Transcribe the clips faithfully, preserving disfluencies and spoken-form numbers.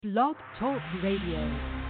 Blog Talk Radio.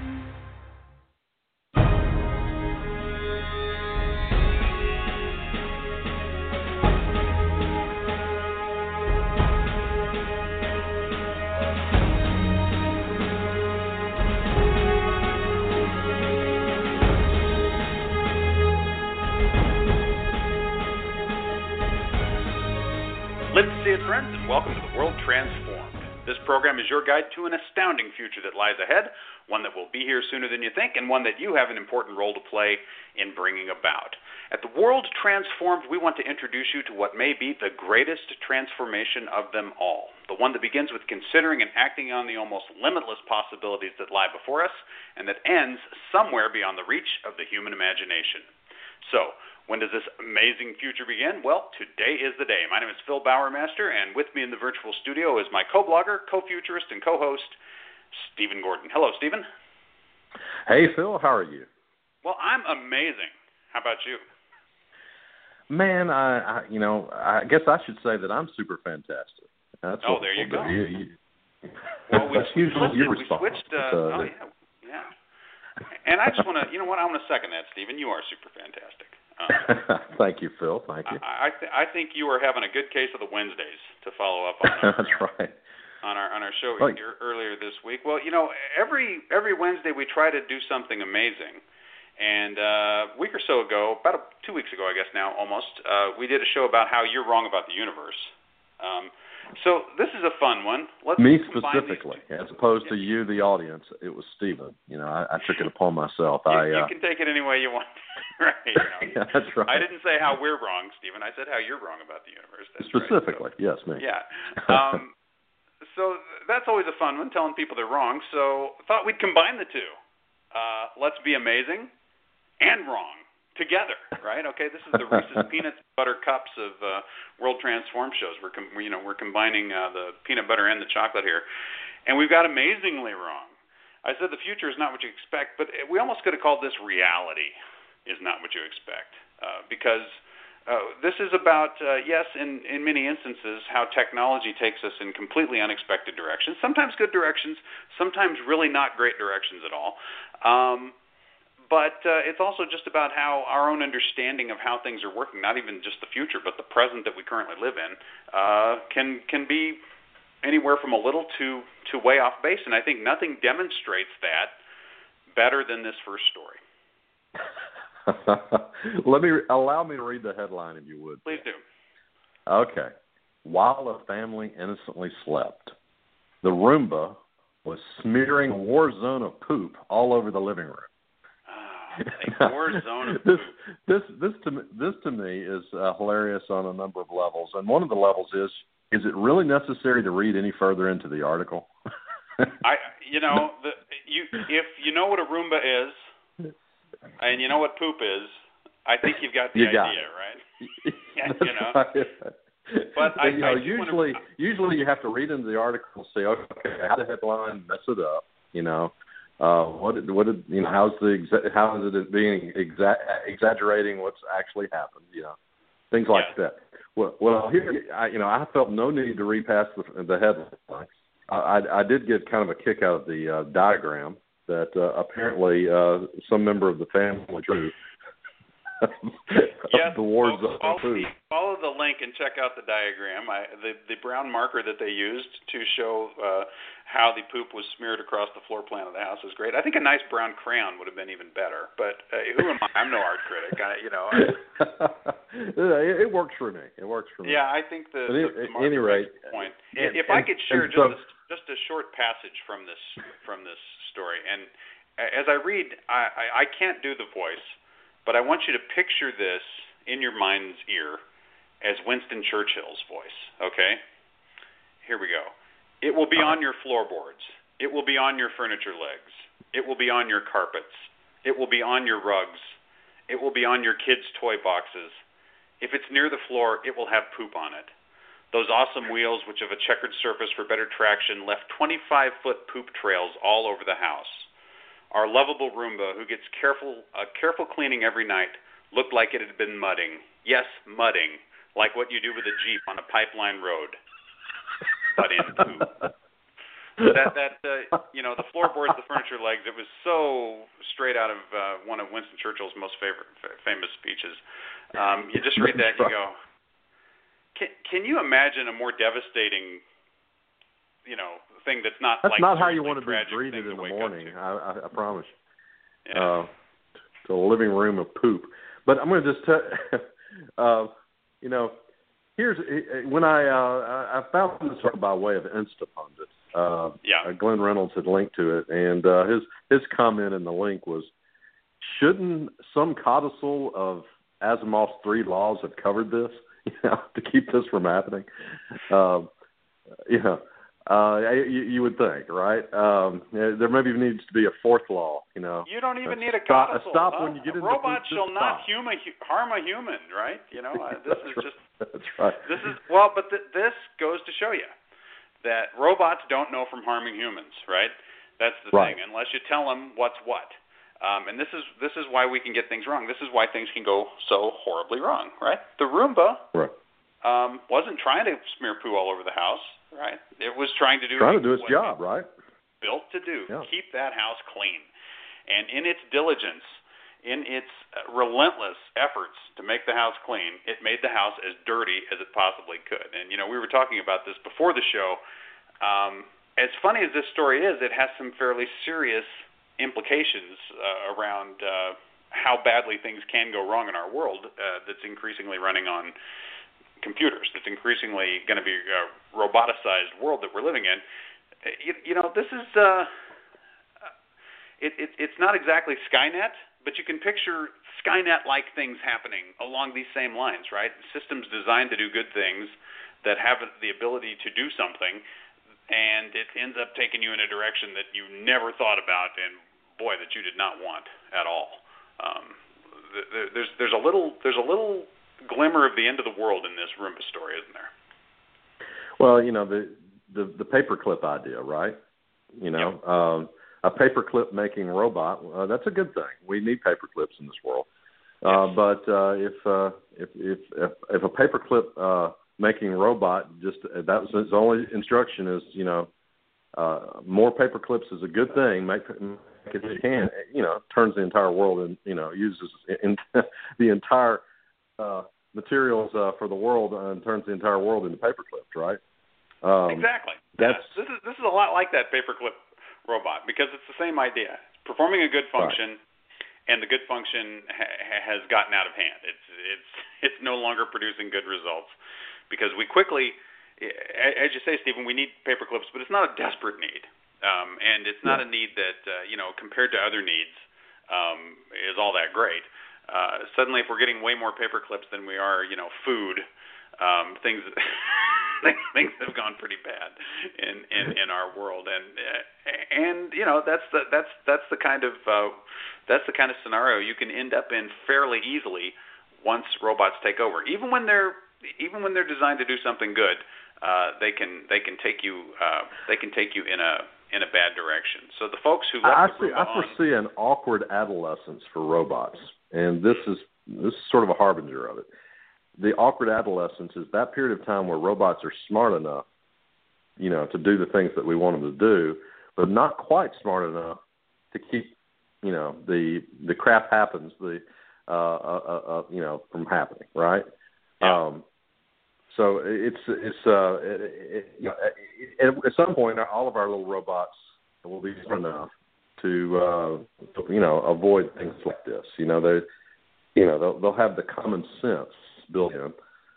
Live to see it, friends, and welcome to the World Transformed. This program is your guide to an astounding future that lies ahead, one that will be here sooner than you think, and one that you have an important role to play in bringing about. At the World Transformed, we want to introduce you to what may be the greatest transformation of them all, the one that begins with considering and acting on the almost limitless possibilities that lie before us, and that ends somewhere beyond the reach of the human imagination. So, when does this amazing future begin? Well, today is the day. My name is Phil Bowermaster, and with me in the virtual studio is my co-blogger, co-futurist, and co-host, Stephen Gordon. Hello, Stephen. Hey, Phil. How are you? Well, I'm amazing. How about you? Man, I, I you know, I guess I should say that I'm super fantastic. That's oh, what there you we'll go. You, you, well, we, that's usually we your we response. switched. Uh, uh, oh, yeah. Yeah. And I just want to, you know what, I want to second that, Stephen. You are super fantastic. Um, Thank you, Phil. Thank you. I I, th- I think you are having a good case of the Wednesdays to follow up on. Our, That's right. On our on our show right. earlier this week. Well, you know, every every Wednesday we try to do something amazing, and uh, a week or so ago, about a, two weeks ago, I guess now almost, uh, we did a show about how you're wrong about the universe. Um, so this is a fun one. Let's Me specifically, as opposed yeah. to you, the audience. It was Stephen. You know, I, I took it upon myself. You, I, uh, you can take it any way you want. Right. You know. Yeah, that's right. I didn't say how we're wrong, Stephen. I said how you're wrong about the universe. That's specifically, right. So, yes, me. Yeah. Um, so that's always a fun one, telling people they're wrong. So I thought we'd combine the two. Uh, let's be amazing and wrong together, right? Okay, this is the Reese's Peanut Butter Cups of uh, World Transform shows. We're com- you know we're combining uh, the peanut butter and the chocolate here, and we've got amazingly wrong. I said the future is not what you expect, but we almost could have called this reality is not what you expect, uh, because uh, this is about uh, yes, in in many instances, how technology takes us in completely unexpected directions. Sometimes good directions, sometimes really not great directions at all. Um, But uh, it's also just about how our own understanding of how things are working, not even just the future, but the present that we currently live in, uh, can can be anywhere from a little to, to way off base. And I think nothing demonstrates that better than this first story. Let me allow me to read the headline, if you would. Please do. Okay. While a family innocently slept, the Roomba was smearing a war zone of poop all over the living room. A war zone of this, poop. this, this to me, this to me is uh, hilarious on a number of levels, and one of the levels is: is it really necessary to read any further into the article? I, you know, the, you if you know what a Roomba is, and you know what poop is, I think you've got the you idea, got it. right? yeah, That's you know. right. But I, you know, I usually, wanna... usually you have to read into the article and say, okay, how did the headline mess it up? You know. Uh, what did, what did, you know, how's the, exa- how is it being exa- exaggerating what's actually happened, you know, things like yeah. that. Well, well, here, I, you know, I felt no need to read past the, the headline. I, I, I did get kind of a kick out of the uh, diagram that uh, apparently uh, some member of the family drew. Yes, the war folks, zone follow, food. follow the link and check out the diagram. I, the the brown marker that they used to show uh, how the poop was smeared across the floor plan of the house is great. I think a nice brown crayon would have been even better. But uh, who am I? I'm no art critic. I, you know. it, it works for me. It works for me. Yeah, I think the, but the, the at any rate, point. And, if I could share and just so, a, just a short passage from this from this story, and as I read, I, I, I can't do the voice. But I want you to picture this in your mind's ear as Winston Churchill's voice, okay? Here we go. It will be on your floorboards. It will be on your furniture legs. It will be on your carpets. It will be on your rugs. It will be on your kids' toy boxes. If it's near the floor, it will have poop on it. Those awesome wheels, which have a checkered surface for better traction, left twenty-five foot poop trails all over the house. Our lovable Roomba, who gets careful uh, careful cleaning every night, looked like it had been mudding. Yes, mudding, like what you do with a Jeep on a pipeline road. But in poop. that that uh, you know, the floorboards, the furniture legs. It was so straight out of uh, one of Winston Churchill's most favorite f- famous speeches. Um, you just read that and you go, can can you imagine a more devastating, you know, thing that's not that's like not how you want to be tragic greeted thing in to the wake morning. up to? I, I, I promise. Yeah. Uh, to a living room of poop. But I'm going to just tell, uh, you know, here's when I uh, I found this by way of Instapundit. Uh, yeah. Glenn Reynolds had linked to it, and uh, his his comment in the link was, "Shouldn't some codicil of Asimov's three laws have covered this, you know, to keep this from happening?" Um, you know, uh, you, you would think, right? Um, there maybe needs to be a fourth law. You know, you don't even need a stop, codicil. a stop huh? when you get a into robot the, shall not stop. human, harm a human, right? You know, uh, this is right. just That's right. this is well, but th- this goes to show you that robots don't know from harming humans, right? That's the right. thing, unless you tell them what's what. Um, and this is this is why we can get things wrong. This is why things can go so horribly wrong, right? The Roomba right. um, wasn't trying to smear poo all over the house, right? It was trying to do trying to do its what job, it right? Built to do, yeah. keep that house clean, and in its diligence, in its relentless efforts to make the house clean, it made the house as dirty as it possibly could. And, you know, we were talking about this before the show. Um, as funny as this story is, it has some fairly serious implications uh, around uh, how badly things can go wrong in our world uh, that's increasingly running on computers, that's increasingly going to be a roboticized world that we're living in. You, you know, this is, uh, it, it, it's not exactly Skynet, but you can picture Skynet-like things happening along these same lines, right? Systems designed to do good things that have the ability to do something, and it ends up taking you in a direction that you never thought about, and boy, that you did not want at all. Um, there's there's a little there's a little glimmer of the end of the world in this Roomba story, isn't there? Well, you know, the the, the paperclip idea, right? You know. Yep. Um, A paperclip making robot, uh, that's a good thing. We need paperclips in this world. Uh, yes. But uh, if, uh, if if if if a paperclip uh, making robot just uh, that was its only instruction is, you know, uh, more paperclips is a good thing. Make, make it if you can, you know, turns the entire world and, you know, uses in, the entire uh, materials uh, for the world and turns the entire world into paperclips, right? Um, exactly. That's yeah. This is this is a lot like that paperclip robot, because it's the same idea. It's performing a good function, right. And the good function ha- has gotten out of hand. It's it's it's no longer producing good results, because we quickly, as you say, Stephen, we need paperclips, but it's not a desperate need, um, and it's not yeah. a need that uh, you know, compared to other needs, um, is all that great. Uh, suddenly, if we're getting way more paperclips than we are, you know, food, um, things. Things have gone pretty bad in, in, in our world, and and you know that's the that's that's the kind of uh, that's the kind of scenario you can end up in fairly easily once robots take over. Even when they're even when they're designed to do something good, uh, they can they can take you uh, they can take you in a in a bad direction. So the folks who left I the see I foresee an awkward adolescence for robots, and this is this is sort of a harbinger of it. The awkward adolescence is that period of time where robots are smart enough, you know, to do the things that we want them to do, but not quite smart enough to keep, you know, the the crap happens, the uh, uh, uh, you know, from happening, right? Yeah. Um, so it's it's uh, it, it, you know, at some point, all of our little robots will be smart enough to, uh, to you know, avoid things like this. You know, they, you know, they'll they'll have the common sense built in,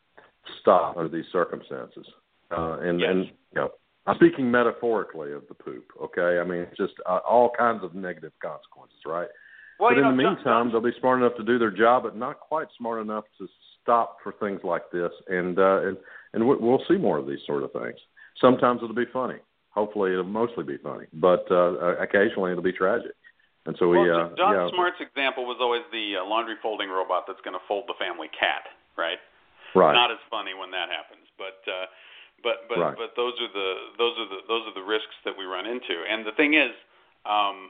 stop under these circumstances, uh, and yes. and you know, I'm speaking metaphorically of the poop. Okay, I mean it's just uh, all kinds of negative consequences, right? Well, but you in know, the meantime, John, they'll be smart enough to do their job, but not quite smart enough to stop for things like this, and uh, and and we'll see more of these sort of things. Sometimes it'll be funny. Hopefully, it'll mostly be funny, but uh, occasionally it'll be tragic. And so we, well, uh, John yeah. Smart's example was always the uh, laundry folding robot that's going to fold the family cat, right? Right. Not as funny when that happens, but uh, but but right. but those are the those are the those are the risks that we run into. And the thing is, um,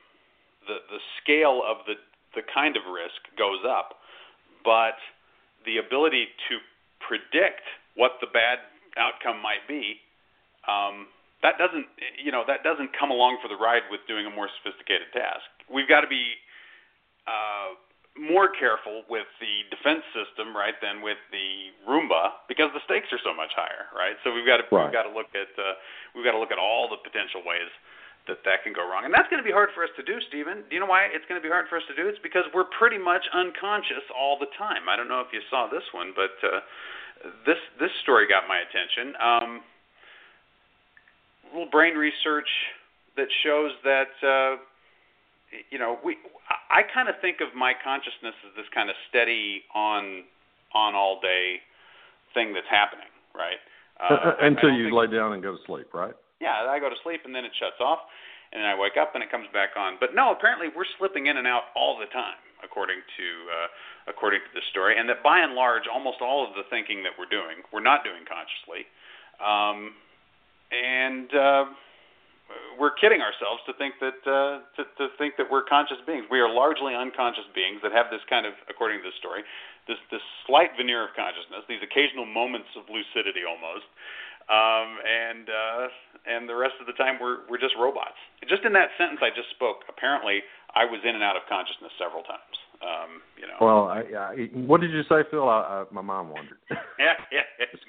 the the scale of the the kind of risk goes up, but the ability to predict what the bad outcome might be um, that doesn't, you know, that doesn't come along for the ride with doing a more sophisticated task. We've got to be uh, more careful with the defense system, right, than with the Roomba, because the stakes are so much higher, right? So we've got to right. we've got to look at uh, we've got to look at all the potential ways that that can go wrong, and that's going to be hard for us to do, Stephen. Do you know why it's going to be hard for us to do? It's because we're pretty much unconscious all the time. I don't know if you saw this one, but uh, this this story got my attention. Um, little brain research that shows that, uh, you know, we. I kind of think of my consciousness as this kind of steady on, on all day thing that's happening, right? Uh, Until you lay down and go to sleep, right? Yeah, I go to sleep and then it shuts off, and then I wake up and it comes back on. But no, apparently we're slipping in and out all the time, according to uh, according to this story, and that by and large, almost all of the thinking that we're doing, we're not doing consciously. Um, And uh, we're kidding ourselves to think that uh, to, to think that we're conscious beings. We are largely unconscious beings that have this kind of, according to this story, this this slight veneer of consciousness, these occasional moments of lucidity almost, um, and uh, and the rest of the time we're we're just robots. Just in that sentence I just spoke, apparently I was in and out of consciousness several times. Um, you know. Well, I, I, what did you say, Phil? I, I, my mom wondered. yeah, yeah.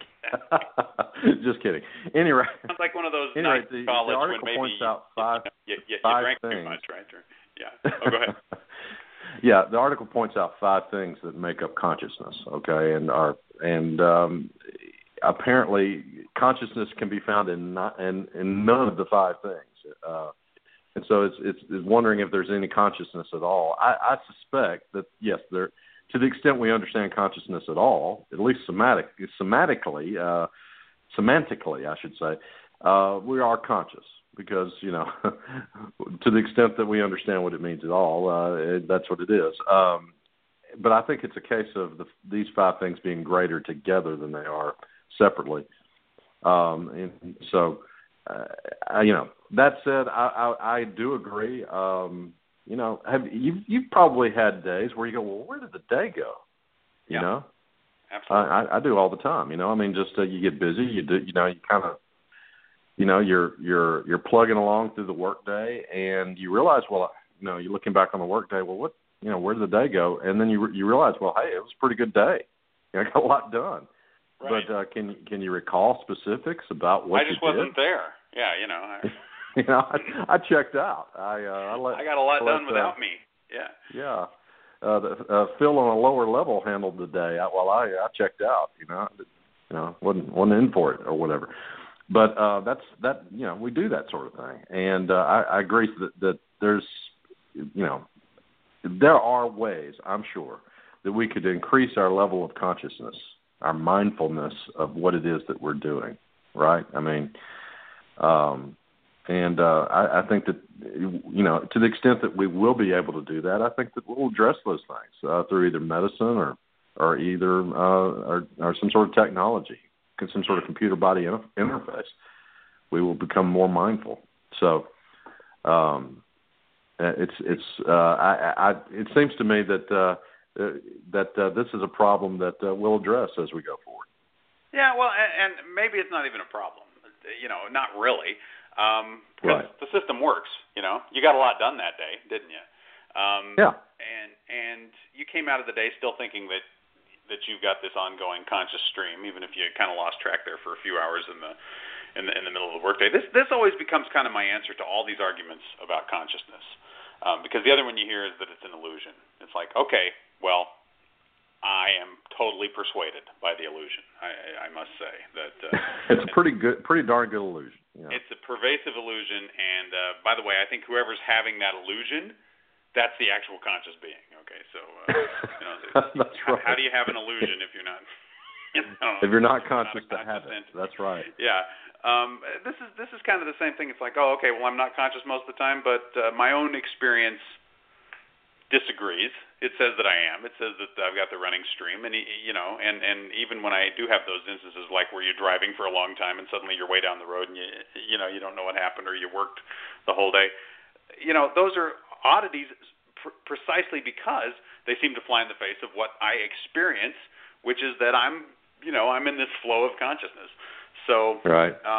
Just kidding. Anyway, sounds like one of those anyway, nights the, in college the article when maybe points out five, you, you, you, five you drank things. too much, right? Or, yeah. Oh, go ahead. Yeah, the article points out five things that make up consciousness. Okay, and are and um, apparently consciousness can be found in not in, in none of the five things. Uh, and so it's, it's it's wondering if there's any consciousness at all. I, I suspect that yes, there. To the extent we understand consciousness at all, at least somatic, semantically, uh, semantically, I should say, uh, we are conscious because, you know, to the extent that we understand what it means at all, uh, it, that's what it is. Um, but I think it's a case of the, these five things being greater together than they are separately. Um, and so, uh, I, you know, that said, I, I, I do agree. Um, You know, have you you've probably had days where you go, well, where did the day go? You yeah. know, absolutely. I, I do all the time. You know, I mean, just uh, you get busy. You do, you know, you kind of, you know, you're you're you're plugging along through the workday, and you realize, well, you know, you're looking back on the workday. Well, what, you know, where did the day go? And then you you realize, well, hey, it was a pretty good day. You know, I got a lot done. Right. But uh, can can you recall specifics about what I just you did? wasn't there. Yeah, you know. I, You know, I, I checked out. I uh, I, let, I got a lot I let, done without uh, me. Yeah. Yeah. Uh, the, uh, Phil on a lower level handled the day I, while I I checked out. You know, you know, wasn't wasn't in for it or whatever. But uh, that's that. You know, we do that sort of thing, and uh, I, I agree that that there's, you know, there are ways, I'm sure, that we could increase our level of consciousness, our mindfulness of what it is that we're doing. Right? I mean. Um, And uh, I, I think that, you know, to the extent that we will be able to do that, I think that we'll address those things uh, through either medicine or, or either uh, or, or some sort of technology, some sort of computer body inter- interface. We will become more mindful. So um, it's it's uh, I, I, it seems to me that uh, that uh, this is a problem that uh, we'll address as we go forward. Yeah, well, and, and maybe it's not even a problem. You know, not really. Um, because right. the system works, you know. You got a lot done that day, didn't you? Um, yeah. And and you came out of the day still thinking that that you've got this ongoing conscious stream, even if you kind of lost track there for a few hours in the in the in the middle of the workday. This this always becomes kind of my answer to all these arguments about consciousness, um, because the other one you hear is that it's an illusion. It's like, okay, well, I am totally persuaded by the illusion. I, I must say that uh, it's a pretty good, pretty darn good illusion. Yeah. It's a pervasive illusion, and uh, by the way, I think whoever's having that illusion, that's the actual conscious being. Okay, so uh, you know, that's how, right. how do you have an illusion if you're not? You know, if you're not conscious not to have it, entity. that's right. Yeah, um, this is this is kind of the same thing. It's like, oh, okay, well, I'm not conscious most of the time, but uh, my own experience disagrees. It says that I am. It says that I've got the running stream, and you know, and, and even when I do have those instances, like where you're driving for a long time and suddenly you're way down the road and you you know you don't know what happened or you worked the whole day, you know, those are oddities pr- precisely because they seem to fly in the face of what I experience, which is that I'm you know I'm in this flow of consciousness. So right. um,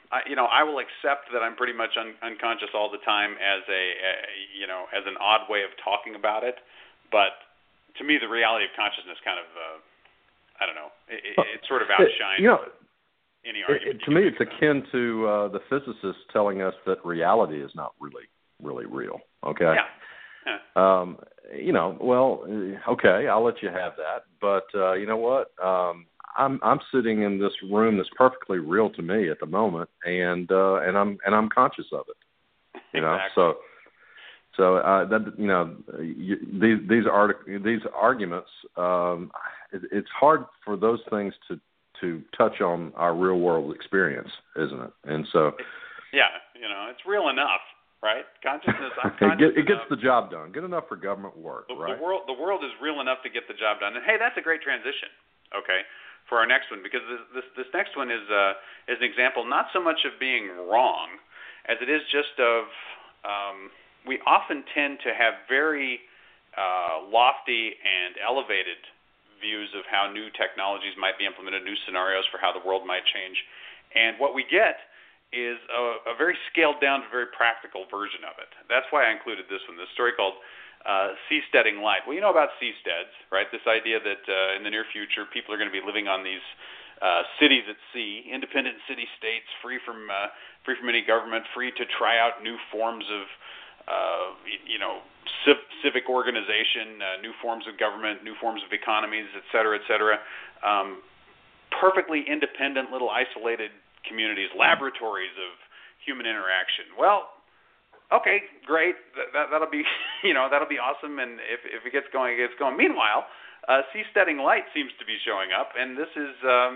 I, you know, I will accept that I'm pretty much un- unconscious all the time as a, a, you know, as an odd way of talking about it. But to me, the reality of consciousness kind of, uh, I don't know, it, it, it sort of outshines you know, any it, argument. it, to me, it's akin to uh, the physicists telling us that reality is not really, really real. Okay. Yeah. yeah. Um, you know, well, okay, I'll let you have that. But uh, you know what? Um, I'm I'm sitting in this room that's perfectly real to me at the moment, and uh, and I'm and I'm conscious of it. You know, exactly. so so uh, that you know you, these these artic- these arguments. Um, it, it's hard for those things to to touch on our real world experience, isn't it? And so, yeah, you know, it's real enough, right? Consciousness. I'm it, conscious get, it gets enough. the job done. Good enough for government work, the, right? The world the world is real enough to get the job done. And hey, that's a great transition. Okay. For our next one, because this this, this next one is uh, is an example not so much of being wrong as it is just of um, we often tend to have very uh, lofty and elevated views of how new technologies might be implemented, new scenarios for how the world might change, and what we get is a, a very scaled down, very practical version of it. That's why I included this one, this story called Uh, seasteading light. Well, you know about seasteads, right? This idea that uh, in the near future, people are going to be living on these uh, cities at sea, independent city-states, free from uh, free from any government, free to try out new forms of, uh, you know, civ- civic organization, uh, new forms of government, new forms of economies, et cetera, et cetera. Um, perfectly independent, little isolated communities, laboratories of human interaction. Well, okay, great. That, that, that'll be, you know, that'll be awesome. And if, if it gets going, it gets going. Meanwhile, uh, seasteading light seems to be showing up, and this is um,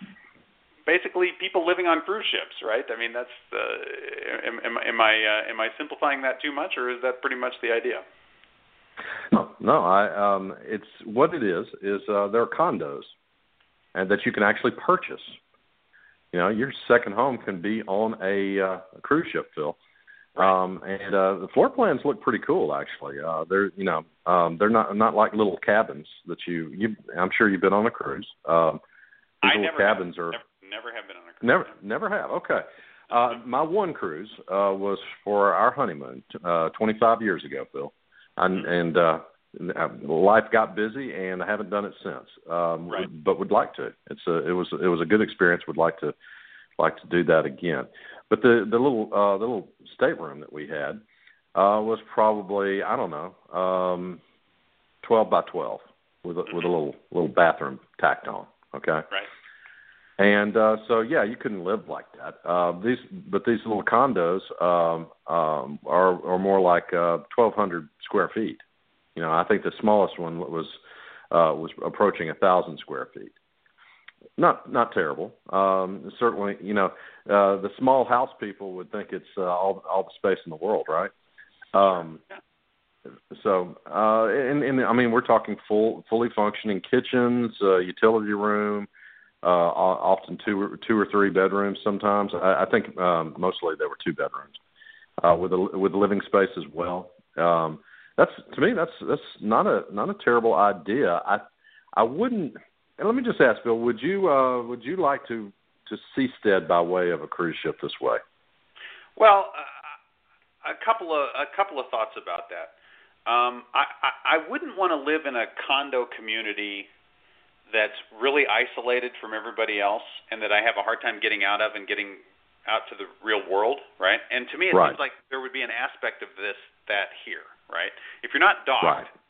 basically people living on cruise ships, right? I mean, that's uh, am, am, am I uh, am I simplifying that too much, or is that pretty much the idea? No, no. I um, it's what it is is uh, there are condos, and that you can actually purchase. You know, your second home can be on a, uh, a cruise ship, Phil. Right. Um, and uh, the floor plans look pretty cool, actually. Uh, they're, you know, um, they're not not like little cabins that you. you I'm sure you've been on a cruise. Um, these I little never cabins have. are Never, never have been on a cruise. never never have. Okay, uh, my one cruise uh, was for our honeymoon uh, twenty-five years ago, Phil, and, and uh, life got busy, and I haven't done it since. Um, right. But would like to. It's a it was it was a good experience. Would like to like to do that again. But the the little uh, the little stateroom that we had uh, was probably I don't know um, twelve by twelve with a, with a little little bathroom tacked on. Okay. Right. And uh, so yeah, you couldn't live like that. Uh, these but these little condos um, um, are are more like uh, twelve hundred square feet. You know, I think the smallest one was uh, was approaching a thousand square feet. Not not terrible. Um, certainly, you know, uh, the small house people would think it's uh, all all the space in the world, right? Um, yeah. So, uh, and, and I mean, we're talking full, fully functioning kitchens, uh, utility room, uh, often two or two or three bedrooms. Sometimes, I, I think um, mostly there were two bedrooms uh, with a with living space as well. Um, that's to me, that's that's not a not a terrible idea. I I wouldn't. And let me just ask, Bill, would you uh, would you like to, to seastead by way of a cruise ship this way? Well, uh, a couple of a couple of thoughts about that. Um, I, I, I wouldn't want to live in a condo community that's really isolated from everybody else, and that I have a hard time getting out of and getting out to the real world, right? And to me, it right. seems like there would be an aspect of this that here, right? If you're not docked, right.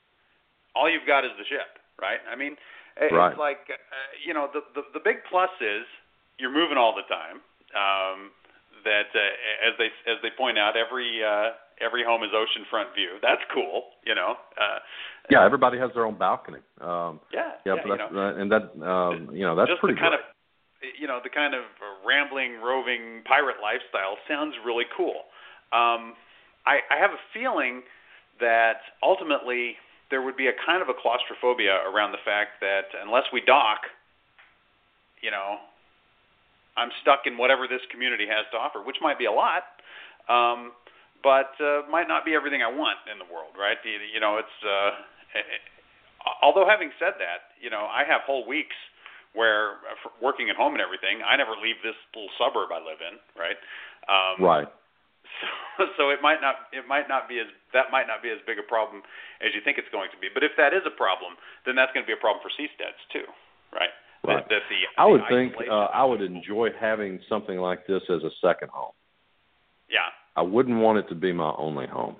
all you've got is the ship, right? I mean. It's right. like, uh, you know, the, the the big plus is you're moving all the time. Um, that uh, as they as they point out, every uh, every home is oceanfront view. That's cool, you know. Uh, yeah, everybody has their own balcony. Um, yeah, yeah, yeah, but you know, uh, and that um, you know that's just pretty the kind great. of, you know, the kind of rambling, roving pirate lifestyle sounds really cool. Um, I, I have a feeling that ultimately there would be a kind of a claustrophobia around the fact that unless we dock, you know, I'm stuck in whatever this community has to offer, which might be a lot, um, but uh, might not be everything I want in the world, right? You, you know, it's uh, although having said that, you know, I have whole weeks where uh, for working at home and everything, I never leave this little suburb I live in, right? Um, right. So, so it might not it might not be as that might not be as big a problem as you think it's going to be. But if that is a problem, then that's going to be a problem for seasteads too, right? Right. That, that the, I would the think uh, I would enjoy having something like this as a second home. Yeah. I wouldn't want it to be my only home.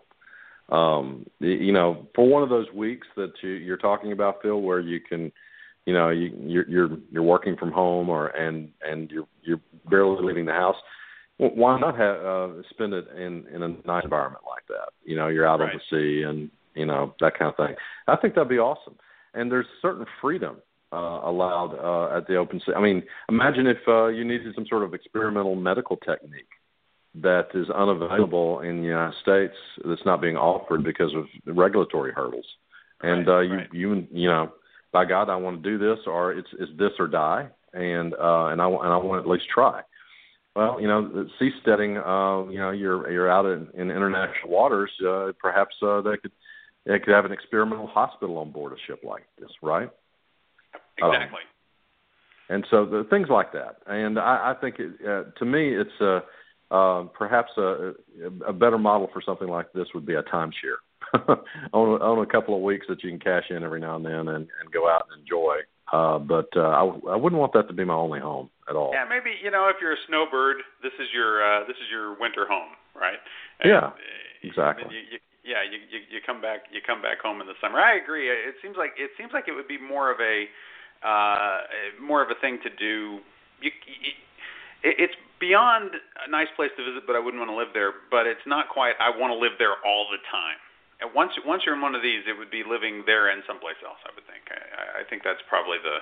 Um, you know, for one of those weeks that you, you're talking about, Phil, where you can, you know, you, you're you're you're working from home, or and and you're you're barely leaving the house. Well, why not have uh, spend it in in a nice environment like that? You know, you're out right. on the sea, and you know that kind of thing. I think that'd be awesome. And there's certain freedom uh, allowed uh, at the open sea. I mean, imagine if uh, you needed some sort of experimental medical technique that is unavailable in the United States, that's not being offered because of regulatory hurdles. And right, uh, you, right. you, you know, by God, I want to do this, or it's, it's this or die, and uh, and I and I want to at least try. Well, you know, seasteading, uh, you know, you're you're out in, in international waters. Uh, perhaps uh, they could they could have an experimental hospital on board a ship like this, right? Exactly. Um, and so the things like that, and I, I think it, uh, to me, it's a Uh, perhaps a, a better model for something like this would be a timeshare. own, own a couple of weeks that you can cash in every now and then and, and go out and enjoy. Uh, but uh, I, I wouldn't want that to be my only home at all. Yeah, maybe, you know, if you're a snowbird, this is your uh, this is your winter home, right? And, yeah, exactly. You, you, yeah, you, you you come back you come back home in the summer. I agree. It seems like it seems like it would be more of a uh, more of a thing to do. You, you, It's beyond a nice place to visit, but I wouldn't want to live there. But it's not quite, I want to live there all the time. And once once you're in one of these, it would be living there and someplace else, I would think. I, I think that's probably the,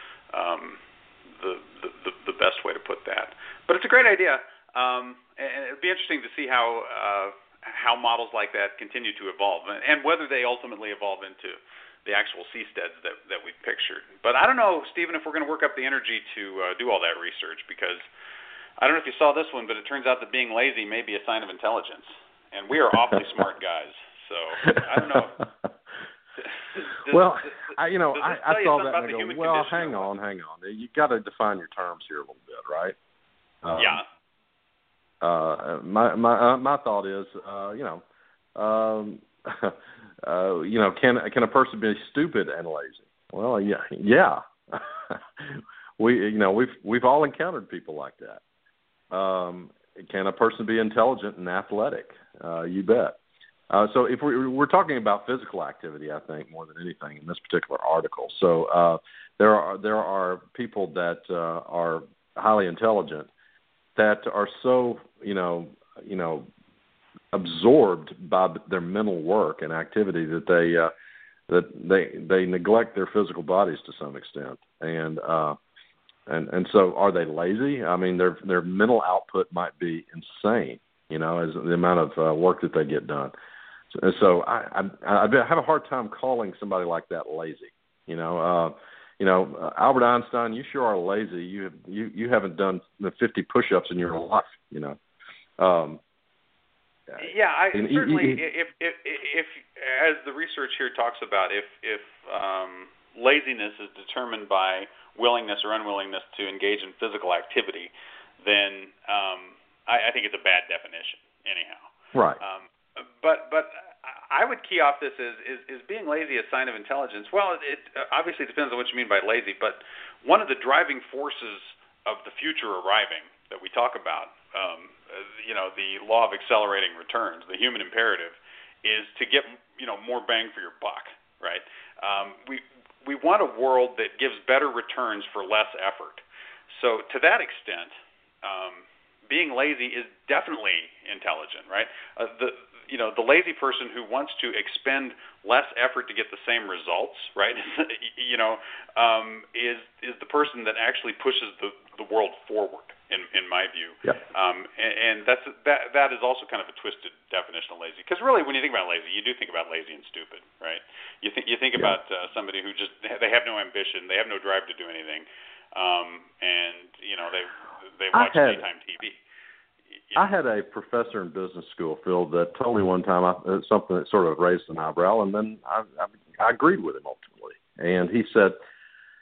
um, the, the the the best way to put that. But it's a great idea. Um, and it would be interesting to see how uh, how models like that continue to evolve, and, and whether they ultimately evolve into the actual seasteads that, that we've pictured. But I don't know, Stephen, if we're going to work up the energy to uh, do all that research, because I don't know if you saw this one, but it turns out that being lazy may be a sign of intelligence. And we are awfully smart guys, so I don't know. Does, well, does, I, you know, I, I saw that and I go, well, hang on, hang on. You got to define your terms here a little bit, right? Um, yeah. Uh, my my uh, my thought is, uh, you know, um, uh, you know, can can a person be stupid and lazy? Well, yeah, yeah. we, you know, we've we've all encountered people like that. Um, can a person be intelligent and athletic? Uh, you bet. Uh, so if we're, we're talking about physical activity, I think more than anything in this particular article. So uh, there are there are people that uh, are highly intelligent that are so you know you know absorbed by their mental work and activity that they uh, that they they neglect their physical bodies to some extent. And uh, and and so are they lazy? I mean, their their mental output might be insane, you know, as the amount of uh, work that they get done. So, so I, I I have a hard time calling somebody like that lazy. You know, uh, you know, uh, Albert Einstein, you sure are lazy. You have, you you haven't done fifty push-ups in your life. You know. Um, yeah, I and certainly. he, he, if, if if as the research here talks about, if if um, laziness is determined by willingness or unwillingness to engage in physical activity, then um, I, I think it's a bad definition. Anyhow. Right. Um, But but I would key off this as is, is being lazy a sign of intelligence? Well, it, it obviously depends on what you mean by lazy, but one of the driving forces of the future arriving that we talk about, um, you know, the law of accelerating returns, the human imperative, is to get you know more bang for your buck, right? Um, we we want a world that gives better returns for less effort. So to that extent, um, being lazy is definitely intelligent, right? Uh, the you know the lazy person who wants to expend less effort to get the same results, right? you know, um, is is the person that actually pushes the, the world forward, in in my view. Yeah. Um, and, and that's that that is also kind of a twisted definition of lazy, because really, when you think about lazy, you do think about lazy and stupid, right? You think you think yeah. about uh, somebody who just they have no ambition, they have no drive to do anything, um, and you know they they watch had, daytime T V. I had a professor in business school, Phil, that told me one time I, something that sort of raised an eyebrow, and then I, I, I agreed with him ultimately. And he said,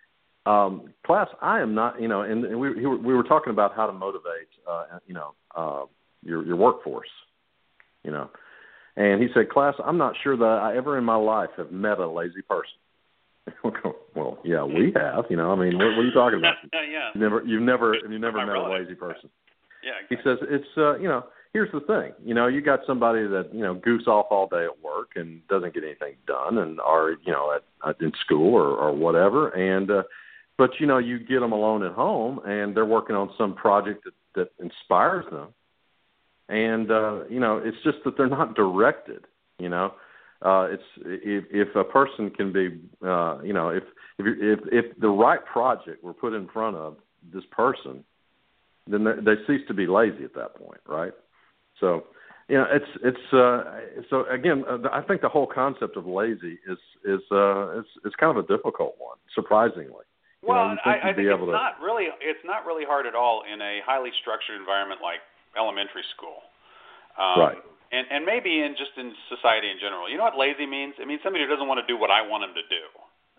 um, class, I am not, you know, and, and we we were talking about how to motivate, uh, you know, uh, your your workforce, you know, and he said, class, I'm not sure that I ever in my life have met a lazy person. Well, yeah, we have, you know. I mean, what, what are you talking about? yeah. You never, you've never, you never met relative. a lazy person. Yeah. Exactly. He says it's, uh, you know, here's the thing. You know, you got somebody that you know goofs off all day at work and doesn't get anything done, and are you know at, at in school or, or whatever, and uh, but you know you get them alone at home, and they're working on some project that, that inspires them, and uh, you know it's just that they're not directed. You know. Uh, it's if, if a person can be, uh, you know, if if, if if the right project were put in front of this person, then they, they cease to be lazy at that point, right? So, you know, it's it's uh, so again, uh, I think the whole concept of lazy is is uh, it's it's kind of a difficult one, surprisingly. You well, know, you think I, I think it's to... not really it's not really hard at all in a highly structured environment like elementary school. Um, right. And and maybe in just in society in general. You know what lazy means? It means somebody who doesn't want to do what I want him to do.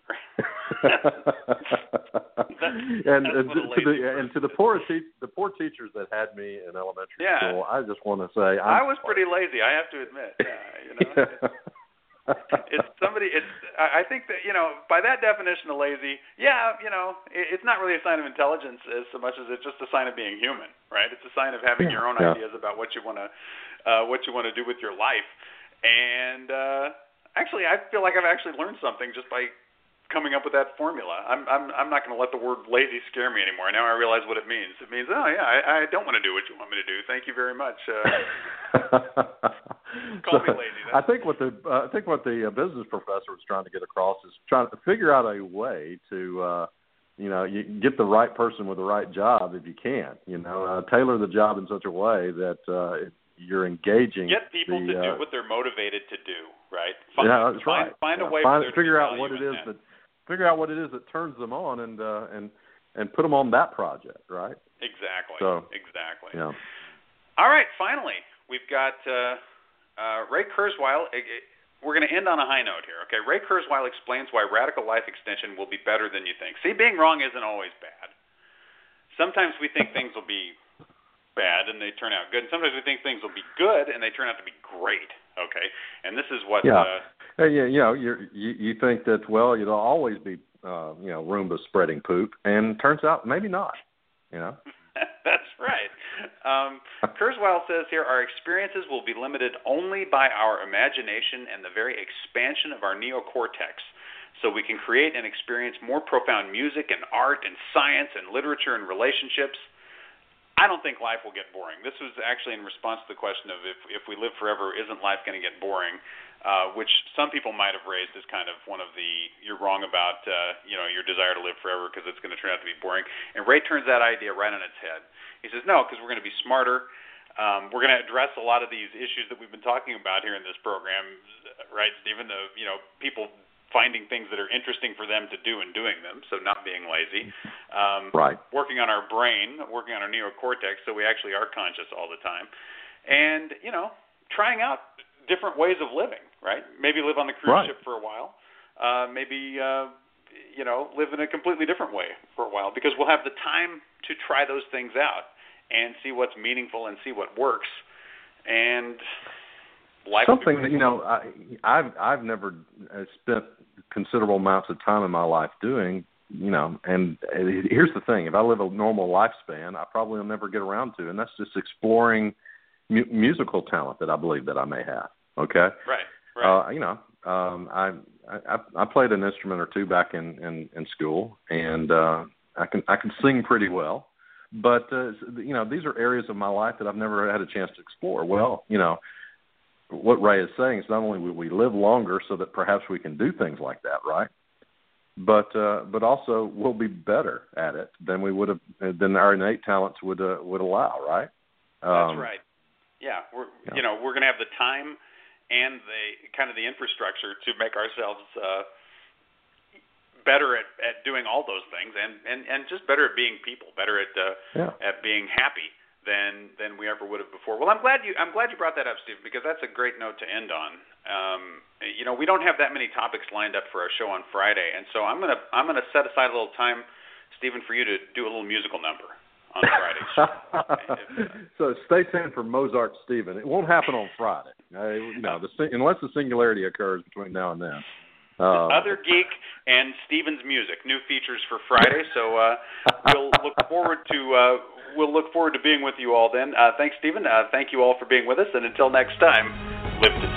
that's, and that's and to, to the and to the poor te- the poor teachers that had me in elementary yeah. school, I just want to say I I'm was pretty lazy. I have to admit. Yeah, you know, it's, it's somebody. It's I think that you know by that definition of lazy, yeah, you know, it, it's not really a sign of intelligence as so much as it's just a sign of being human, right? It's a sign of having yeah, your own yeah. ideas about what you want to. Uh, what you want to do with your life, and uh, actually, I feel like I've actually learned something just by coming up with that formula. I'm I'm I'm not going to let the word lazy scare me anymore. Now I realize what it means. It means, oh yeah, I, I don't want to do what you want me to do. Thank you very much. Uh, call so, me lazy. That's... I think what the uh, I think what the uh, business professor was trying to get across is trying to figure out a way to. Uh, You know, you get the right person with the right job if you can. You know, uh, tailor the job in such a way that uh, it, you're engaging. Get people the, to do uh, what they're motivated to do, right? Find, yeah, that's find, right. Find yeah. a way find, for there figure to be out what it is that. that figure out what it is that turns them on, and uh, and and put them on that project, right? Exactly. So, exactly. Yeah. All right. Finally, we've got uh, uh, Ray Kurzweil. It, it, We're going to end on a high note here, okay? Ray Kurzweil explains why radical life extension will be better than you think. See, being wrong isn't always bad. Sometimes we think things will be bad and they turn out good, and sometimes we think things will be good and they turn out to be great, okay? And this is what... Yeah, uh, uh, yeah you know, you're, you you think that, well, there'll always be, uh, you know, Roomba spreading poop, and turns out maybe not, you know? That's right. Um, Kurzweil says here, our experiences will be limited only by our imagination and the very expansion of our neocortex, so we can create and experience more profound music and art and science and literature and relationships. I don't think life will get boring. This was actually in response to the question of if, if we live forever, isn't life going to get boring, uh, which some people might have raised as kind of one of the, you're wrong about, uh, you know, your desire to live forever because it's going to turn out to be boring. And Ray turns that idea right on its head. He says, no, because we're going to be smarter. Um, we're going to address a lot of these issues that we've been talking about here in this program, right, Stephen? The, you know, people finding things that are interesting for them to do and doing them, so not being lazy. Um, right. Working on our brain, working on our neocortex, so we actually are conscious all the time. And, you know, trying out different ways of living, right? Maybe live on the cruise right. ship for a while. Uh, maybe, uh, you know, live in a completely different way for a while, because we'll have the time to try those things out and see what's meaningful and see what works. And life something that, you know, I, I've I've never spent considerable amounts of time in my life doing, you know, and here's the thing: if I live a normal lifespan, I probably will never get around to, and that's just exploring mu- musical talent that I believe that I may have. Okay, right, right. Uh, you know, um, I, I I played an instrument or two back in in, in school, and uh, I can I can sing pretty well. But, uh, you know, these are areas of my life that I've never had a chance to explore. Well, you know, what Ray is saying is not only will we live longer so that perhaps we can do things like that, right? But uh, but also we'll be better at it than we would have than our innate talents would uh, would allow, right? Um, That's right. Yeah, we're yeah. you know we're going to have the time and the kind of the infrastructure to make ourselves uh, better at, at doing all those things, and, and, and just better at being people, better at uh, yeah. at being happy than than we ever would have before. Well, I'm glad you I'm glad you brought that up, Steve, because that's a great note to end on. Um, you know, we don't have that many topics lined up for our show on Friday, and so I'm gonna I'm gonna set aside a little time Stephen, for you to do a little musical number on Friday. So stay tuned for Mozart Stephen. It won't happen on Friday. Uh, you know, the, unless the singularity occurs between now and then. Uh, Other Geek and Stephen's Music, new features for Friday. So uh, we'll look forward to uh, we'll look forward to being with you all then. Uh, thanks, Stephen. Uh, thank you all for being with us, and until next time, live to